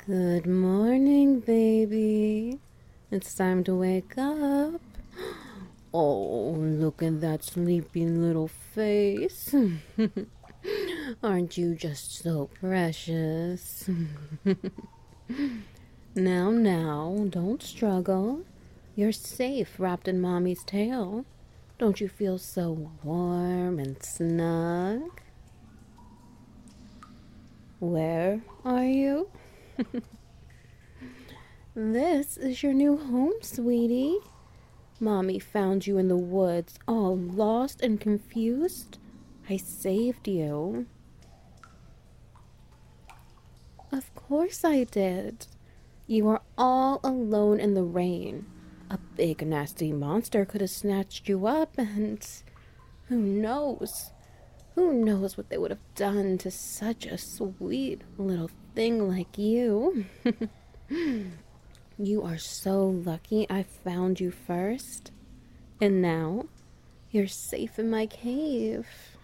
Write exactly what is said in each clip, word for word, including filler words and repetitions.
Good morning, baby. It's time to wake up. Oh, look at that sleepy little face. Aren't you just so precious? Now, now, don't struggle. You're safe wrapped in Mommy's tail. Don't you feel so warm and snug? Where are you? This is your new home, sweetie. Mommy found you in the woods, all lost and confused. I saved you. Of course I did. You were all alone in the rain. A big nasty monster could have snatched you up and who knows? Who knows what they would have done to such a sweet little thing like you? You are so lucky I found you first. And now, you're safe in my cave.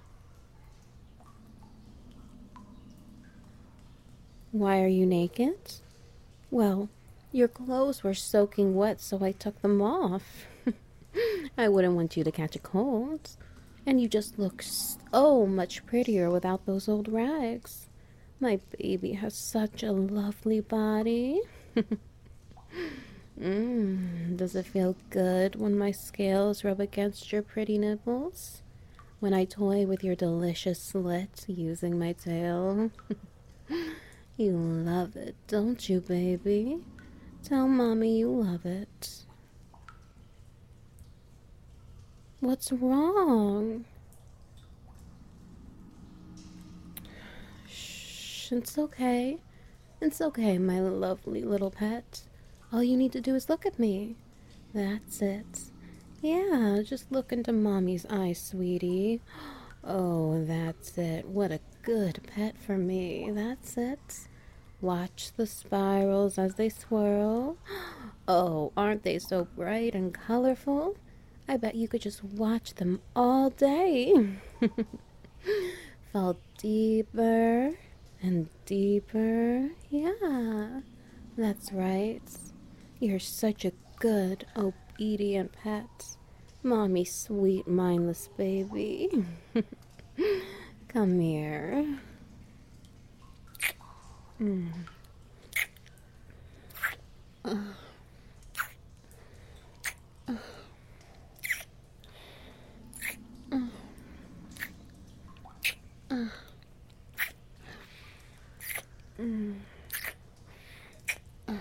Why are you naked? Well, your clothes were soaking wet, so I took them off. I wouldn't want you to catch a cold. And you just look so much prettier without those old rags. My baby has such a lovely body. Mmm, does it feel good when my scales rub against your pretty nipples? When I toy with your delicious slit using my tail? You love it, don't you, baby? Tell Mommy you love it. What's wrong? Shh, it's okay. It's okay, my lovely little pet. All you need to do is look at me. That's it. Yeah, just look into Mommy's eyes, sweetie. Oh, that's it. What a good pet for me. That's it. Watch the spirals as they swirl. Oh, aren't they so bright and colorful? I bet you could just watch them all day. Fall deeper and deeper. Yeah, that's right. You're such a good, obedient pet. Mommy, sweet, mindless baby. Come here. Mm. Uh. Uh. Uh. Uh. Mm. Uh.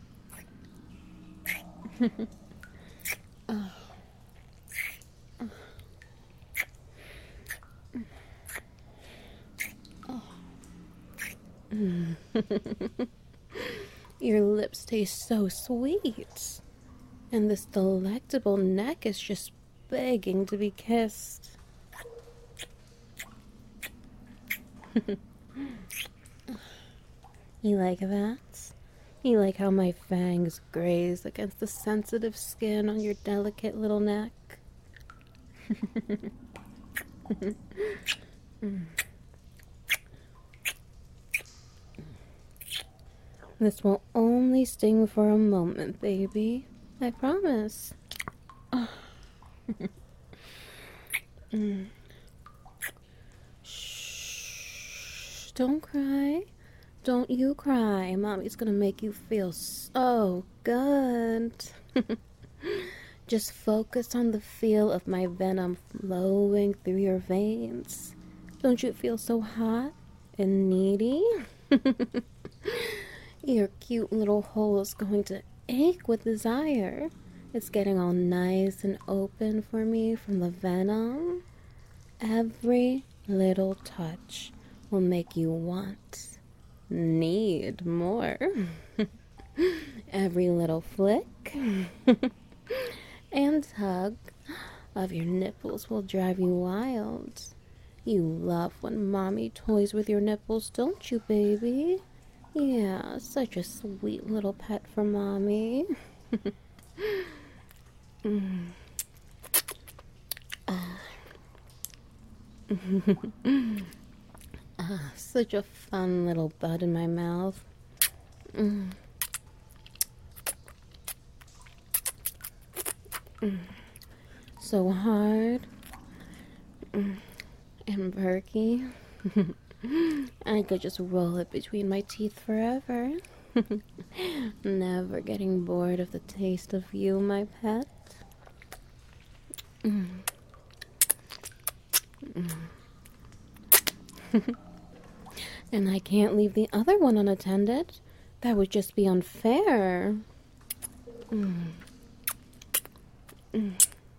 uh. Mm. Your lips taste so sweet, and this delectable neck is just begging to be kissed. You like that? You like how my fangs graze against the sensitive skin on your delicate little neck? Mm. This will only sting for a moment, baby. I promise. Mm. Shh. Don't cry. Don't you cry. Mommy's gonna make you feel so good. Just focus on the feel of my venom flowing through your veins. Don't you feel so hot and needy? Your cute little hole is going to ache with desire. It's getting all nice and open for me from the venom. Every little touch will make you want, need more. Every little flick and tug of your nipples will drive you wild. You love when Mommy toys with your nipples, don't you, baby? Yeah, such a sweet little pet for Mommy. mm. ah. ah, such a fun little bud in my mouth. Mm. Mm. So hard. Mm. And perky. I could just roll it between my teeth forever. Never getting bored of the taste of you, my pet. Mm. And I can't leave the other one unattended. That would just be unfair. Mm. Mm.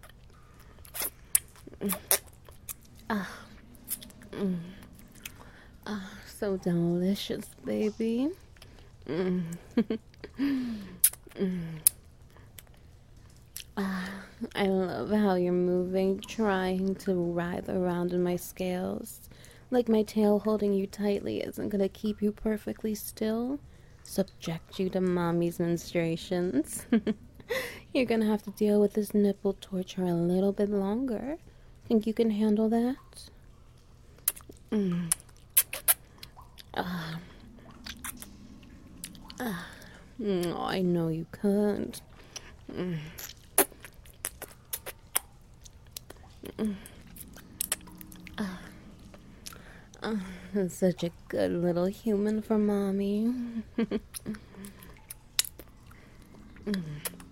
Mm. Ah. Mm. Ah, so delicious, baby. Mm. Mm. Ah, I love how you're moving, trying to writhe around in my scales. Like my tail holding you tightly isn't gonna keep you perfectly still. Subject you to mommy's menstruations. You're gonna have to deal with this nipple torture a little bit longer. Think you can handle that? Mm. Ah. Ah. Mm, oh, I know you could. Mm. Mm. Ah. Ah. Such a good little human for mommy. Mm.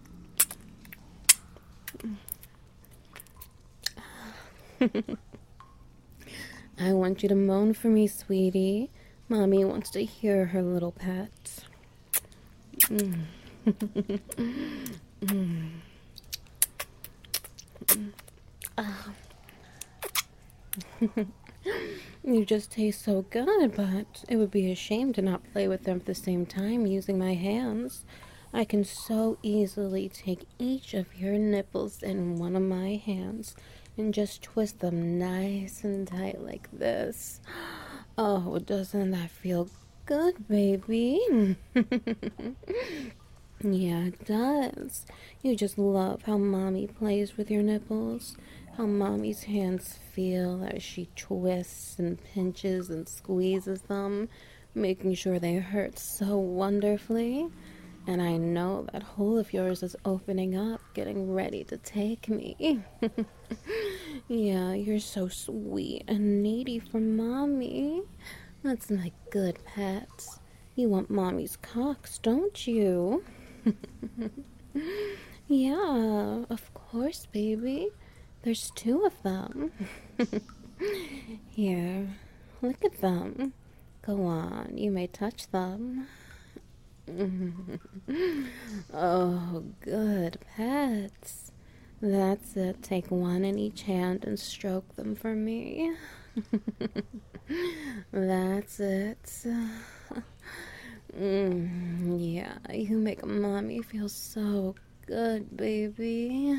I want you to moan for me, sweetie. Mommy wants to hear her little pet. Mm. Mm. Ah. You just taste so good, but it would be a shame to not play with them at the same time using my hands. I can so easily take each of your nipples in one of my hands and just twist them nice and tight like this. Oh, doesn't that feel good, baby? Yeah, it does. You just love how mommy plays with your nipples, how mommy's hands feel as she twists and pinches and squeezes them, making sure they hurt so wonderfully. And I know that hole of yours is opening up, getting ready to take me. Yeah, you're so sweet and needy for mommy. That's my good pet. You want mommy's cocks, don't you? Yeah, of course, baby. There's two of them. Here, look at them. Go on, you may touch them. Oh, good pets. That's it. Take one in each hand and stroke them for me. That's it. Mm, yeah, you make mommy feel so good, baby.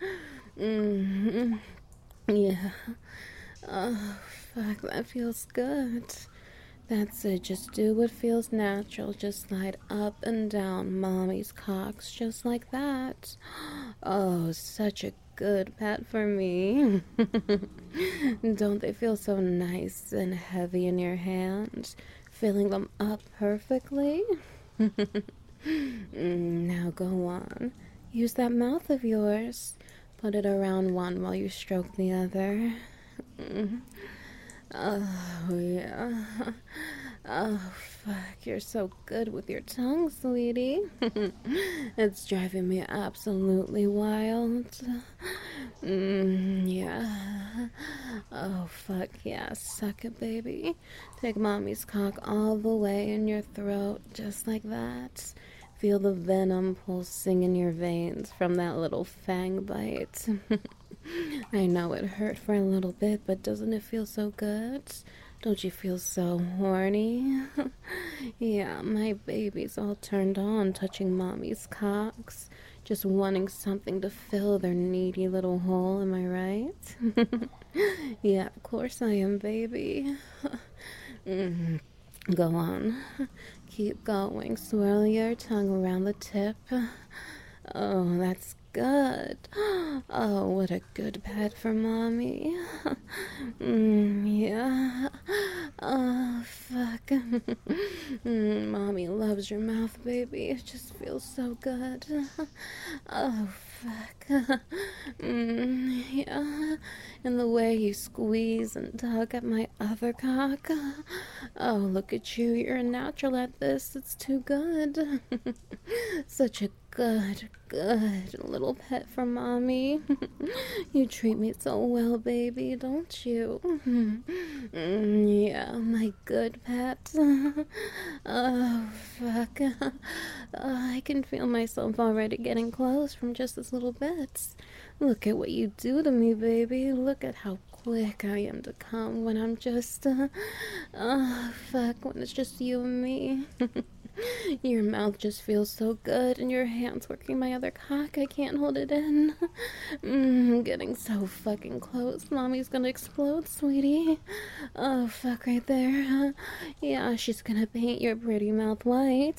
Mm, yeah. Oh, fuck, that feels good. That's it. Just do what feels natural. Just slide up and down mommy's cocks just like that. Oh, such a good pet for me. Don't they feel so nice and heavy in your hands? Filling them up perfectly? Now go on. Use that mouth of yours. Put it around one while you stroke the other. Mm. Oh, yeah. Oh, fuck. You're so good with your tongue, sweetie. It's driving me absolutely wild. Mm, yeah. Oh, fuck yeah. Suck it, baby. Take mommy's cock all the way in your throat, just like that. Feel the venom pulsing in your veins from that little fang bite. I know it hurt for a little bit, but doesn't it feel so good? Don't you feel so horny? Yeah, my baby's all turned on touching mommy's cocks, just wanting something to fill their needy little hole, am I right? Yeah, of course I am, baby. Mm. Go on. Keep going. Swirl your tongue around the tip. Oh, that's good. Oh, what a good pet for mommy. mm, yeah. Oh, fuck. mm, mommy loves your mouth, baby. It just feels so good. oh, fuck. mm, yeah. And the way you squeeze and tug at my other cock. Oh, look at you. You're a natural at this. It's too good. Such a good, good little pet for mommy. you treat me so well, baby, don't you? Mm, yeah, my good pet. oh, fuck. Uh, I can feel myself already getting close from just this little bits. Look at what you do to me, baby. Look at how quick I am to come when I'm just, uh, oh, fuck, when it's just you and me. Your mouth just feels so good, and your hands working my other cock. I can't hold it in. mm, getting so fucking close. Mommy's gonna explode, sweetie. Oh, fuck, right there. yeah, she's gonna paint your pretty mouth white.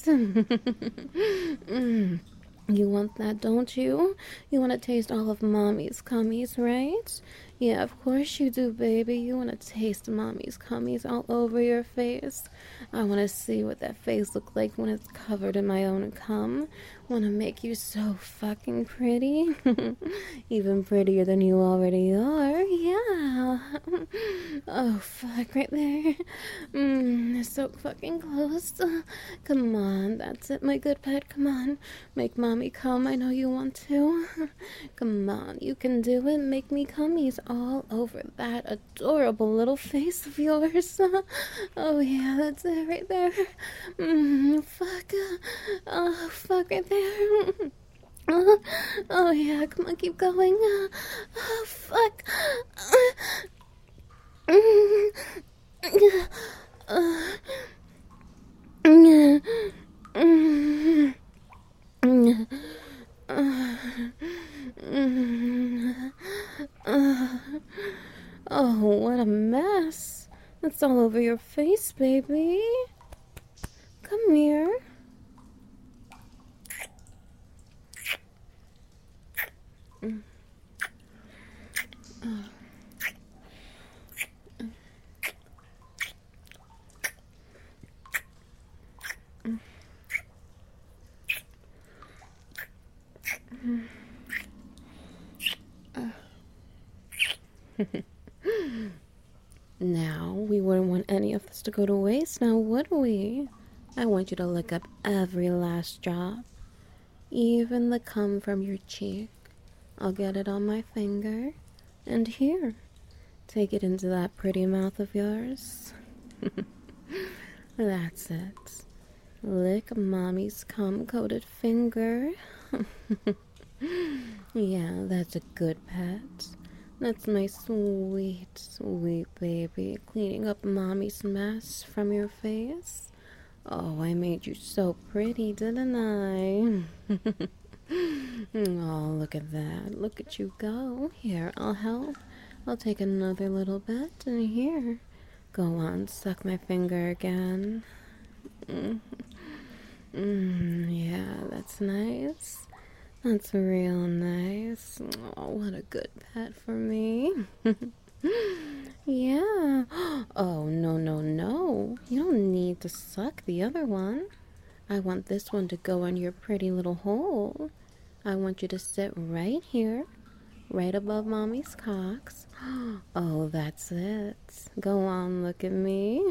mm. You want that, don't you? You want to taste all of mommy's cummies, right? Yeah, of course you do, baby. You want to taste mommy's cummies all over your face. I want to see what that face looks like when it's covered in my own cum. Want to make you so fucking pretty. Even prettier than you already are. Yeah. oh, fuck, right there. Mmm, so fucking close. Come on, that's it, my good pet. Come on. Make mommy come. I know you want to. Come on, you can do it. Make me cummies all over that adorable little face of yours. oh, yeah, that's it right there. Mmm, fuck. Oh, fuck right there. Oh, oh yeah, come on, keep going. Oh, fuck. Oh, what a mess. It's all over your face, baby. Come here. Now, we wouldn't want any of this to go to waste, now would we? I want you to lick up every last drop, even the cum from your cheek. I'll get it on my finger, and here, take it into that pretty mouth of yours. That's it. Lick mommy's cum-coated finger. yeah, that's a good pet. That's my sweet, sweet baby, cleaning up mommy's mess from your face. Oh, I made you so pretty, didn't I? oh, look at that. Look at you go. Here, I'll help. I'll take another little bit, and here. Go on, suck my finger again. Mm. Mm, yeah, that's nice. That's real nice. Oh, what a good pet for me. yeah. Oh, no, no, no. You don't need to suck the other one. I want this one to go in your pretty little hole. I want you to sit right here, right above mommy's cocks. Oh, that's it. Go on, look at me.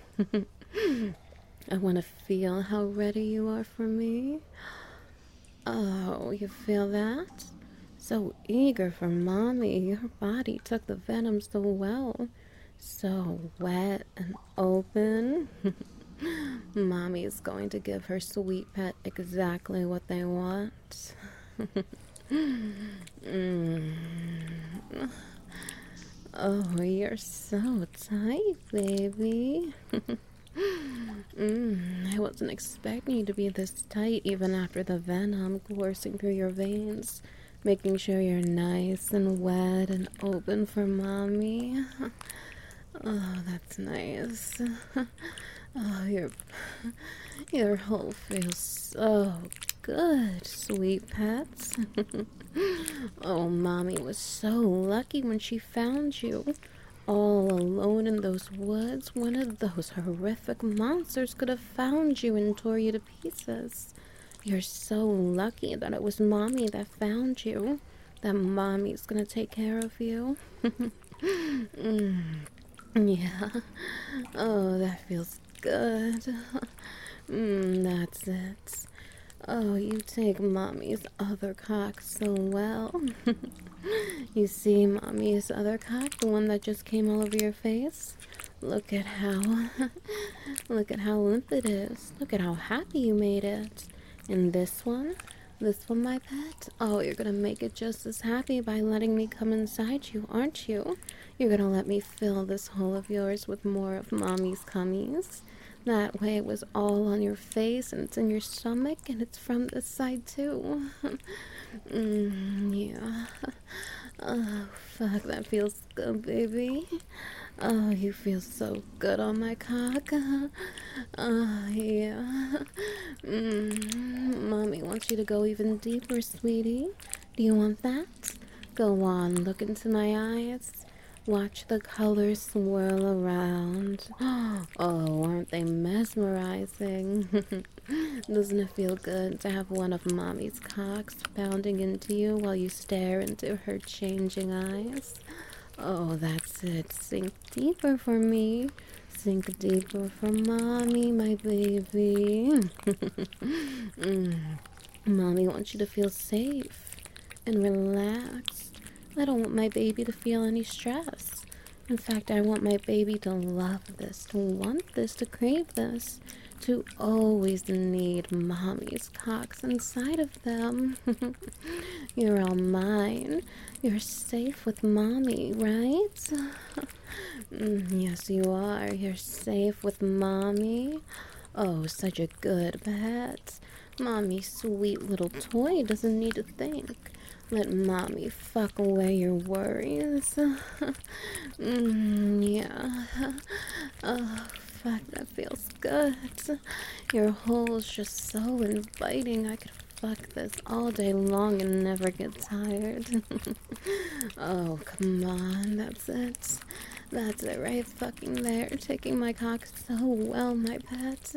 I want to feel how ready you are for me. Oh, you feel that? So eager for mommy. Your body took the venom so well. So wet and open. Mommy is going to give her sweet pet exactly what they want. mm. Oh, you're so tight, baby. mm, I wasn't expecting you to be this tight even after the venom coursing through your veins, making sure you're nice and wet and open for mommy. Oh, that's nice. Oh, your, your hole feels so good, sweet pets. Oh, Mommy was so lucky when she found you. All alone in those woods, one of those horrific monsters could have found you and tore you to pieces. You're so lucky that it was Mommy that found you. That Mommy's gonna take care of you. mm, yeah. Oh, that feels good. Mm, that's it. Oh, you take Mommy's other cock so well. You see Mommy's other cock, the one that just came all over your face? Look at how, look at how limp it is. Look at how happy you made it. And this one, this one, my pet, oh, you're gonna make it just as happy by letting me come inside you, aren't you? You're gonna let me fill this hole of yours with more of Mommy's cummies. That way it was all on your face and it's in your stomach and it's from this side too. mm, yeah. Oh, fuck, that feels good, baby. Oh, you feel so good on my cock. Oh, yeah. Mm, Mommy wants you to go even deeper, sweetie. Do you want that? Go on, look into my eyes. Watch the colors swirl around. Oh, aren't they mesmerizing? Doesn't it feel good to have one of Mommy's cocks pounding into you while you stare into her changing eyes? Oh, that's it. Sink deeper for me. Sink deeper for Mommy, my baby. mm. Mommy wants you to feel safe and relaxed. I don't want my baby to feel any stress. In fact, I want my baby to love this, to want this, to crave this, to always need Mommy's cocks inside of them. You're all mine. You're safe with Mommy, right? mm, yes, you are. You're safe with Mommy. Oh, such a good pet. Mommy's sweet little toy doesn't need to think. Let Mommy fuck away your worries. mm, yeah. Oh, fuck, that feels good. Your hole's just so inviting. I could fuck this all day long and never get tired. Oh, come on, that's it. That's it right fucking there. Taking my cock so well, my pet.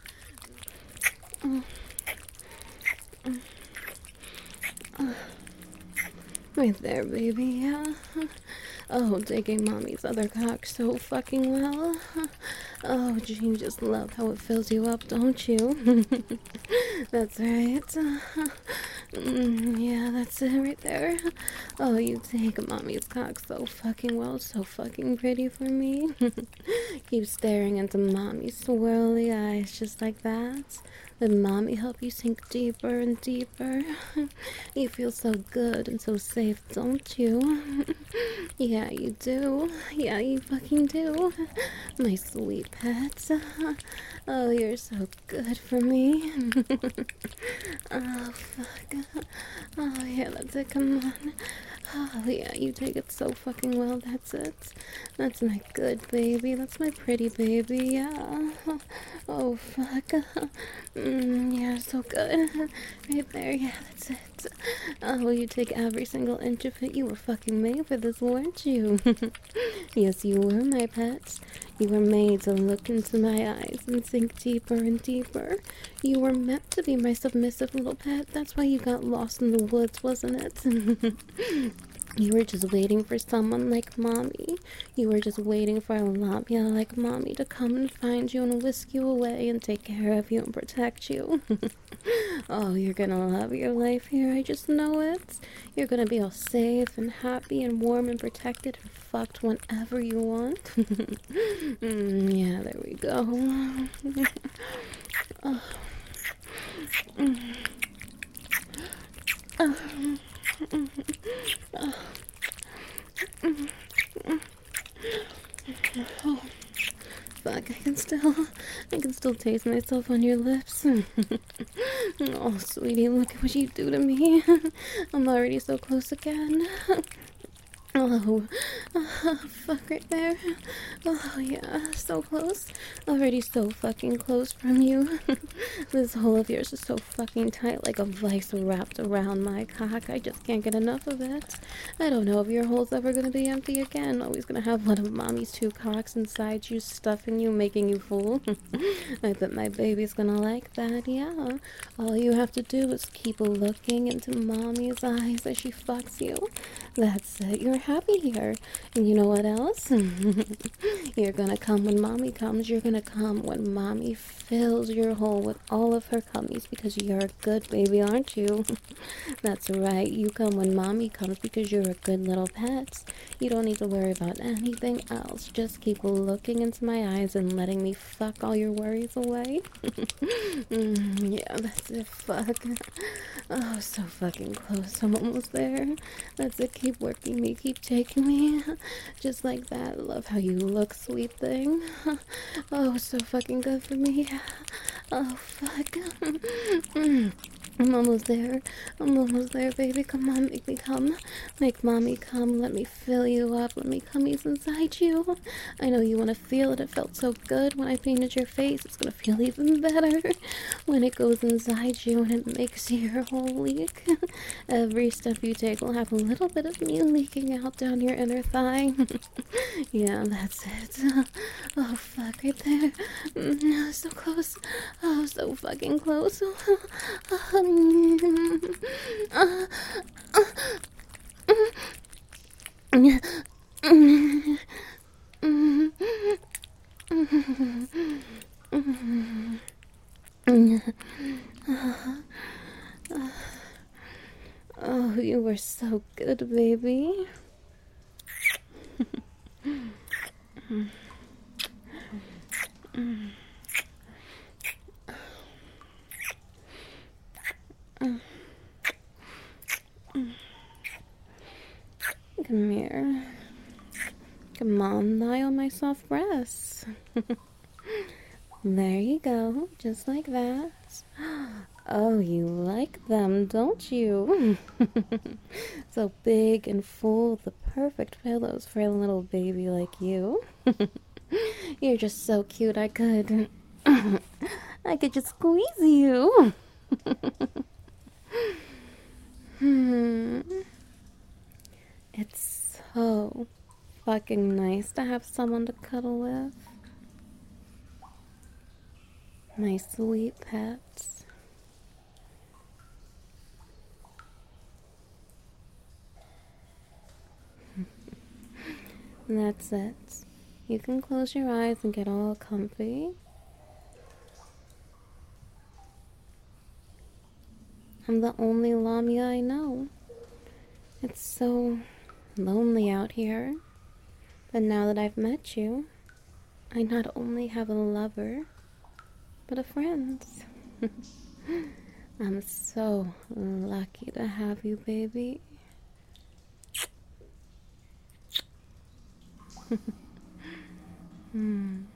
Right there, baby, yeah. Oh, taking Mommy's other cock so fucking well. Oh, you just love how it fills you up, don't you? That's right. Mm, yeah, that's it right there. Oh, you take Mommy's cock so fucking well, so fucking pretty for me. Keep staring into Mommy's swirly eyes just like that. Let Mommy help you sink deeper and deeper. You feel so good and so safe, don't you? Yeah, you do. Yeah, you fucking do. My sweet pet. Oh, you're so good for me. Oh, fuck. Oh, yeah, that's it. Come on. Oh, yeah, you take it so fucking well. That's it. That's my good baby. That's my pretty baby. Yeah. Oh, fuck. Mm, yeah, so good. Right there. Yeah, that's it. Oh, you take every single inch of it. You were fucking made for this, weren't you? Yes, you were, my pets. You were made to look into my eyes and sink deeper and deeper. You were meant to be my submissive little pet. That's why you got lost in the woods, wasn't it? You were just waiting for someone like Mommy. You were just waiting for a Lamia like Mommy to come and find you and whisk you away and take care of you and protect you. Oh, you're gonna love your life here, I just know it. You're gonna be all safe and happy and warm and protected and fucked whenever you want. mm, yeah, there we go. Oh. Mm. Oh. Oh. Oh. Fuck, I can still, I can still taste myself on your lips. Oh, sweetie, look at what you do to me. I'm already so close again. Oh, oh, fuck right there. Oh, yeah, so close. Already so fucking close from you. This hole of yours is so fucking tight, like a vice wrapped around my cock. I just can't get enough of it. I don't know if your hole's ever gonna be empty again. Always gonna have one of mommy's two cocks inside you, stuffing you, making you full. I bet my baby's gonna like that, yeah. All you have to do is keep looking into mommy's eyes as she fucks you. That's it. You're happy here. And you know what else? You're gonna come when mommy comes. You're gonna come when mommy fills your hole with all of her cummies because you're a good baby, aren't you? That's right. You come when mommy comes because you're a good little pet. You don't need to worry about anything else. Just keep looking into my eyes and letting me fuck all your worries away. mm, yeah, that's it. Fuck. Oh, so fucking close. I'm almost there. That's it. Keep working me. Keep taking me. Just like that. Love how you look, sweet thing. Oh, so fucking good for me. Oh, fuck. I'm almost there. I'm almost there, baby. Come on, make me come. Make mommy come. Let me fill you up. Let me come ease inside you. I know you want to feel it. It felt so good when I painted your face. It's going to feel even better when it goes inside you and it makes your whole leak. Every step you take will have a little bit of me leaking out down your inner thigh. Yeah, that's it. Oh, fuck, right there. Mm, so close. Oh, so fucking close. Oh, you were so good, baby. Come here. Come on, lie on my soft breasts. There you go, just like that. Oh, you like them, don't you? So big and full, the perfect pillows for a little baby like you. You're just so cute, I could. I could just squeeze you. Hmm. It's so fucking nice to have someone to cuddle with. My sweet pets. That's it. You can close your eyes and get all comfy. I'm the only Lamia I know. It's so lonely out here. But now that I've met you, I not only have a lover, but a friend. I'm so lucky to have you, baby. Hmm.